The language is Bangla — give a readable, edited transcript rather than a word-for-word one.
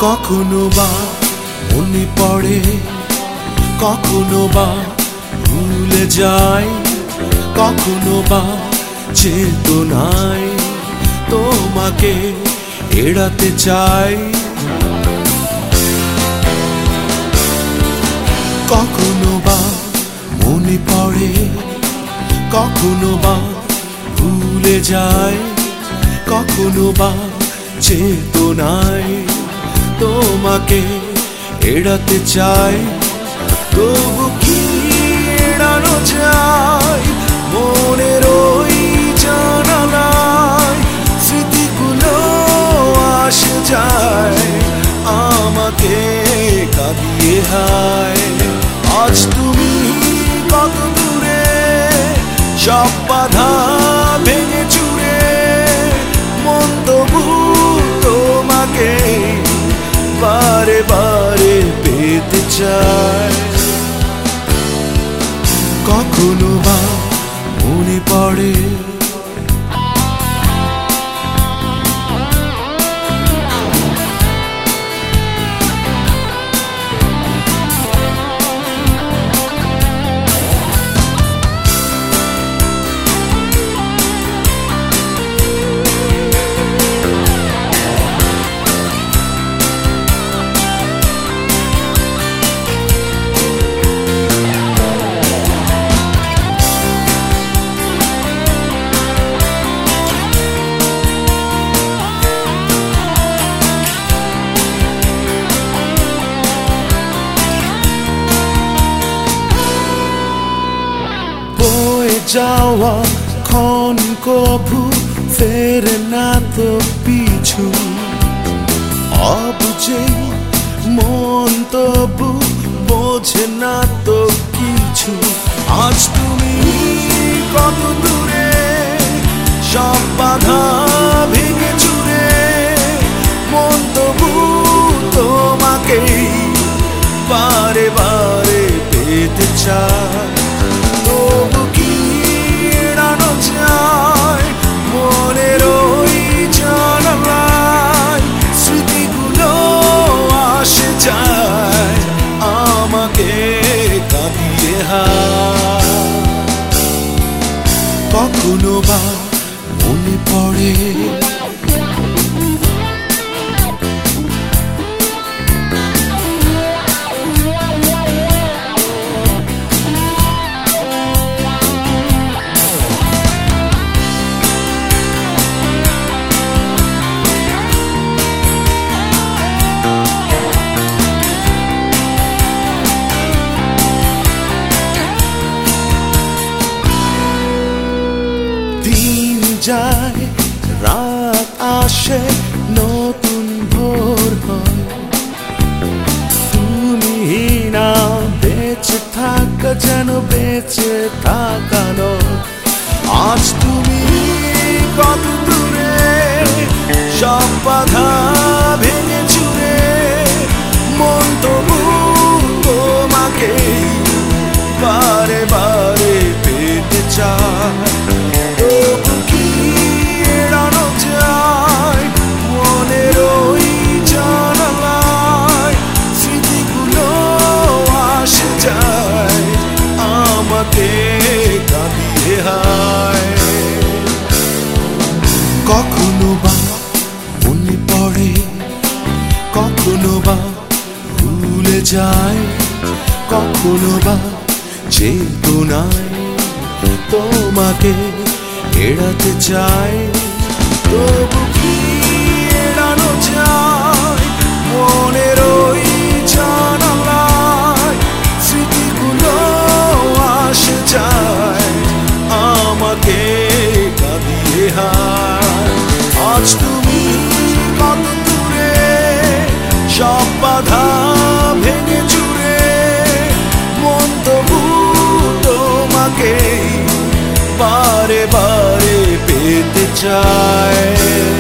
কখনো বা মনে পড়ে, কখনো বা ভুলে যায়, কখনো বা চেতনায় তোমাকে এড়াতে চাই। কখনো বা মনে পড়ে, কখনো বা ভুলে যায়, কখনো বা চেতনায় তোমাকে এড়াতে চাই। তবু কি এড়ানো যায় মনের ওই জানালায়? স্মৃতিগুলো আসে যায় আমাকে কাঁদিয়ে হায়। আজ তুমি কত দূরে, সব বাধা ভেঙে চুরে, মন তবু তোমাকে বারে বারে পেতে চায়। কখনো বা মনে পড়ে, যাওয়া ক্ষণ কভু ফেরে না তো পিছু। অবুঝে মন তবু বোঝে না তো কিছু। আজ তুমি কত দূরে, সব বাধা ভেঙে চুরে, মন তবু তোমাকে বারে বারে পেতে চায়। তবু কি এড়ানো যায় মনের ওই জানালায়? স্মৃতিগুলো আসে যায় আমাকে কাঁদিয়ে হায়। কখনো বা মনে পড়ে, যায় রাত আসে নতুন ভোর হয়। তুমি না বেঁচে থাকা যেন বেঁচে থাকানো। আজ তুমি কত দূরে, সব বাধা ভেঙে চুরে, মন তবু তোমাকে বারে বারে পেতে চায়। কখনো বা মনে পড়ে, কখনো বা ভুলে যায়, কখনো বা চেতনায় তোমাকে এড়াতে চাই। তবু কি এড়ানো যায় মনের ওই জানালায়? স্মৃতিগুলো আসে যায় আমাকে কাঁদিয়ে হায়। আজ তুমি কত দূরে, সব বাধা ভেঙে চুরে, মন তবু তোমাকে বারে বারে পেতে চায়।